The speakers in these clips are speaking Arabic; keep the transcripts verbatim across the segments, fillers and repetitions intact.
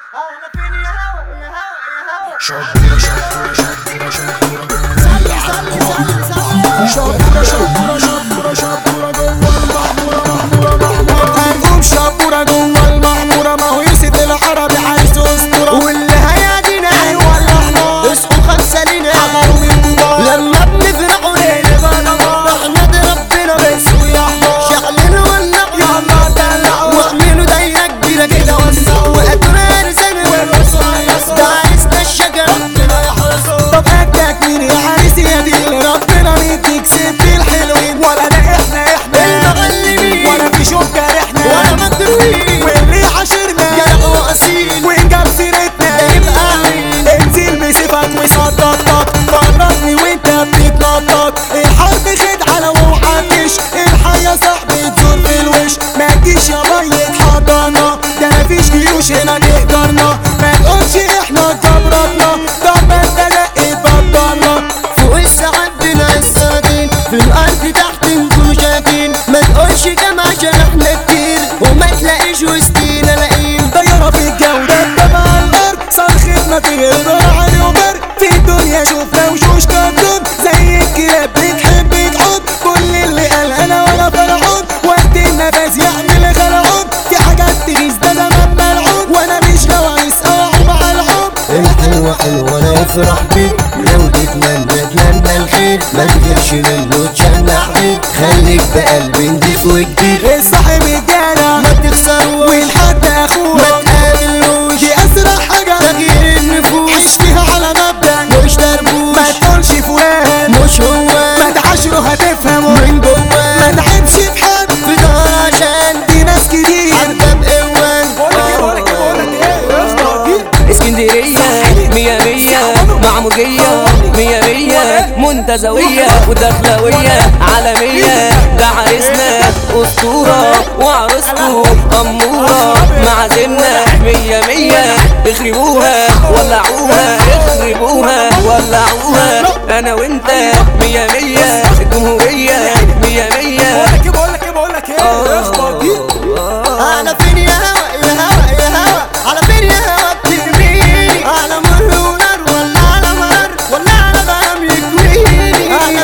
شطورة شطورة شطورة شطورة شطورة شطورة شطورة شطورة جوه المعمورة معمورة معمورة هنقوم شطورة جوه المعمورة. ما هو يوسف العربي عايز اسطورة واللي هيعدينا هيولعنا. اسقوا خمسة لينا حضروا من كبار لما بنفرحوا ليلة بنهار. احمد ربنا بس ويحمر شغلين ولعوا يلا دلعوا واعملوا دايرة كبيرة كده وسعوا وقدروا ارزانا والرصاص ده عريسنا الشجر ربنا يحرسه. طب قدك مين يا عريس يا ديل ربنا مديك ست الحلوين ولا ده احنا احنا المغلبين ولا في شوك جارحنا ولا مضروبين واللي عاشرنا جرح واصيل وان جاب سيرتنا ده يبقى عين. انزل بسيفك وصدقك فرطني وانت بتتنطط. الحرب خدعة لو وعكش الحياة صاحبي تزور في الوش. ما تجيش يا بي حضانا ده مفيش جيوش هنا تقدرنا. ما تقولش احنا جبرتنا طب ما انت لقيت بطلنا. فوق السحاب بنعيش سنتين في الارض تحت نكونوا شايفين. ما تقولش كام عشان احنا كتير وما تلاقيش وسطينا لاقيين. طيارة في الجو دبابة على الارض صرختنا تغير علي وبر. في الدنيا شوفنا وشوش كرتون زي الكلاب بتحب تحط. كل اللي قال انا ولا فرحون وقت النفس يعمل غلعون. في حاجات تغيظ ده زمان ملعون وانا مش غوايس اوعى مع الحب. الحلوة حلوة انا افرح بيك لو تتمنى اتمنى الخير. ما تغيرش منه تشنع بيك خليك بقلبي نضيف وجديد. الصاحب الجدع ما تخسروش والحد اخوه ما تقابلوش. دي اسرع حاجة تغيير النفوس عيش فيها على مبدأ مش دربوش. ما تقولش فلان مش هو ما تعاشره هتفهمه من جواه. ما تعبش في حد في ظهر عشان دي ناس كتير حتى بقوان. بقولك ايه بقولك ايه بقولك ايه يا اسطى اسكندرية مية مية معموجية مية مية منتزوية ودخلوية عالمية. ده عريسنا أسطورة وعروسته أمورة. معازمنا مية مية اخربوها ولعوها اخربوها ولعوها. أنا وأنت مية مية الجمهورية مية مية. بقولك ايه بقولك ايه بقولك ايه يا اسطى دي على فين يا هوا يا هوا يا هوا على فين يا هوا بترميني. على مر ونار ولا على مر ولا على غرام يكويني. على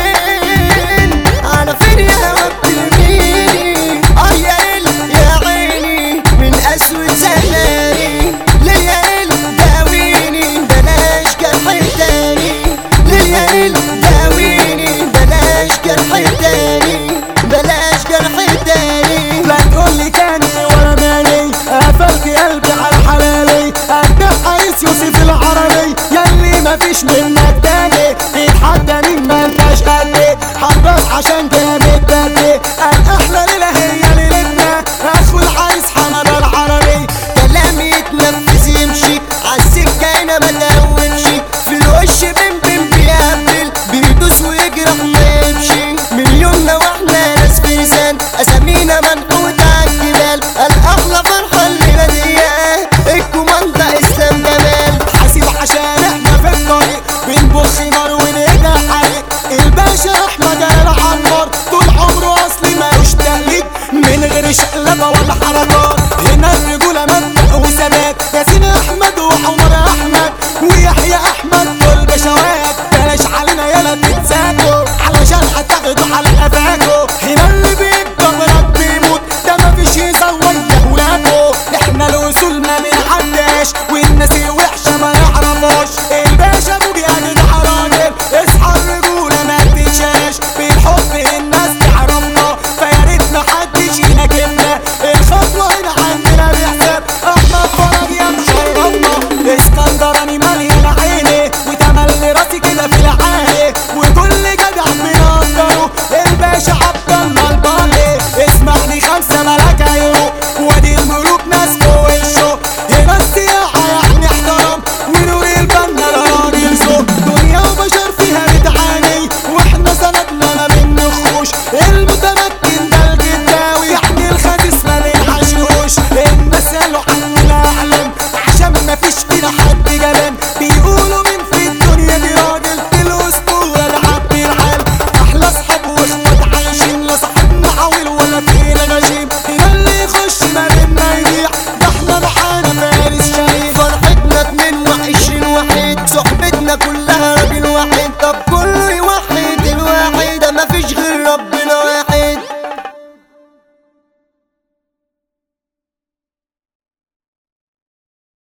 فين على فين يا هوا بترميني. اه يا ليل يا عيني من اسود زهلاني. ليل يا ليل داويني بلاش جرح تاني. ليل يا ليل داويني بلاش جرح تاني بلاش جرح تاني. لا تقولي تاني ولا مالي قفلت قلبي على حلالي. قدام عريس يوسف العربي ياللي مفيش منك تاني. تتحدى مين مالكاش قدي حراس عشان جامد بدي. قال احلى ليلة هي ليلتنا اخو العريس حمد العربي. كلامي يتنفس يمشي عالسكة هنا ما تهونش. في الوش بن بن بيقبل بيدوس ويجرح ما يمشي. من يومنا واحنا ناس فرسان اسامينا منحوت عالجبال. الاحلى فرحة الليلة دي الكوماندا اسلام جمال. حاسب عشان احنا في الطريق بنبخ نار ونقدر حريق. الباشا احمد العمار طول عمره اصلي مالوش تقليد من غير شقلبة ولا حركات. هنا الرجولة مبدأ وثبات. ياسين احمد وعمر احمد ويحيى احمد دول بشوات. بلاش علينا يلا تتساكوا علشان هتاخدوا على قفاكوا. هنا اللي بيتجبرك بيموت ده مفيش يزود لهولاكوا. احنا الوصول ما بنعداش والناس الوحشة ما نعرفوش. الباشا ابو جهاد راجل اصحى الرجولة ما تتشاش. بالحب الناس تعرفنا فيا ريت محدش يناكبنا. الخطوة هنا عندنا بحساب احمد فرج يا مشرفنا. اسكندراني مليان عيني وتملي راسي كده في العالي. وكل جدع بنقدره الباشا عبد الله البالي. اسمعني خمسة ملاك عيونه وادي الملوك ناس